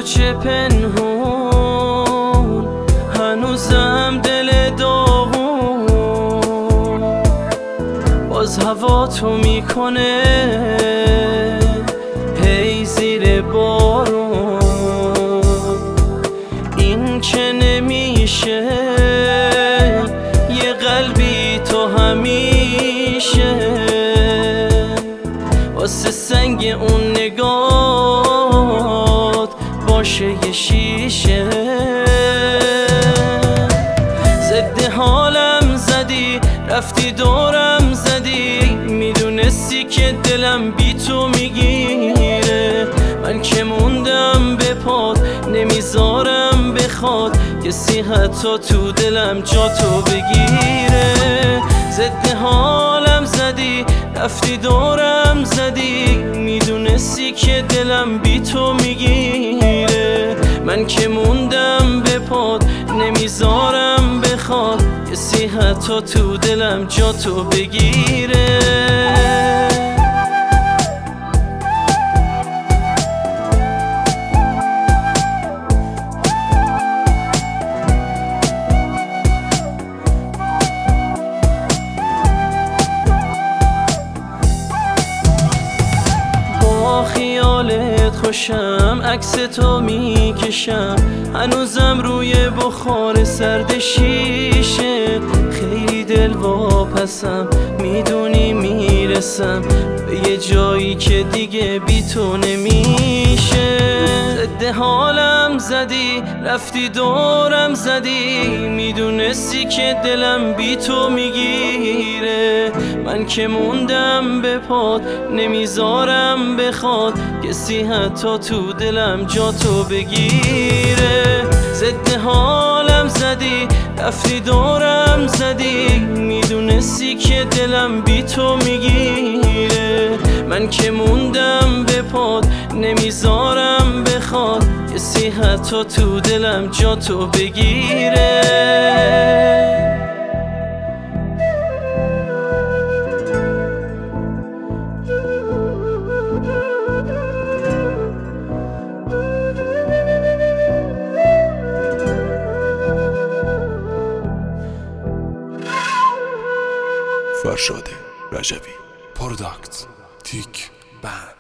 چه پنهون هنوزم دل داغون باز هوا تو میکنه هی زیر بارون. این که نمیشه یه قلبی تو همیشه واسه سنگ اون نگات باشه یه شیشه. ضد حالم زدی رفتی دورم زدی میدونستی که دلم بی تو میگیره. من که موندم به پات نمیذارم بخواد کسی حتی تو دلم جا تو بگیره. ضد حالم زدی رفتی دورم زدی میدونستی که دلم بی تو میگیره. من که موندم به پات نمیذارم بخواد کسی حتی تو دلم جا تو بگیره. خیالت خوشم عکس تو میکشم هنوزم روی بخار سرد شیشه. خیلی دل واپسم میدونی میرسم به یه جایی که دیگه بی تو نمیشه. ضد حالم زدی رفتی دورم زدی میدونستی که دلم بی تو میگیره. من که موندم به پات نمیذارم بخواد کسی حتی تو دلم جا تو بگیره. ضد حالم زدی رفتی دورم زدی میدونستی که دلم بی تو میگیره. من که موندم به پات نمیذارم بخواد کسی حتی تو دلم جا تو بگیره. فرشاد رجبی پروداکت تیک بند.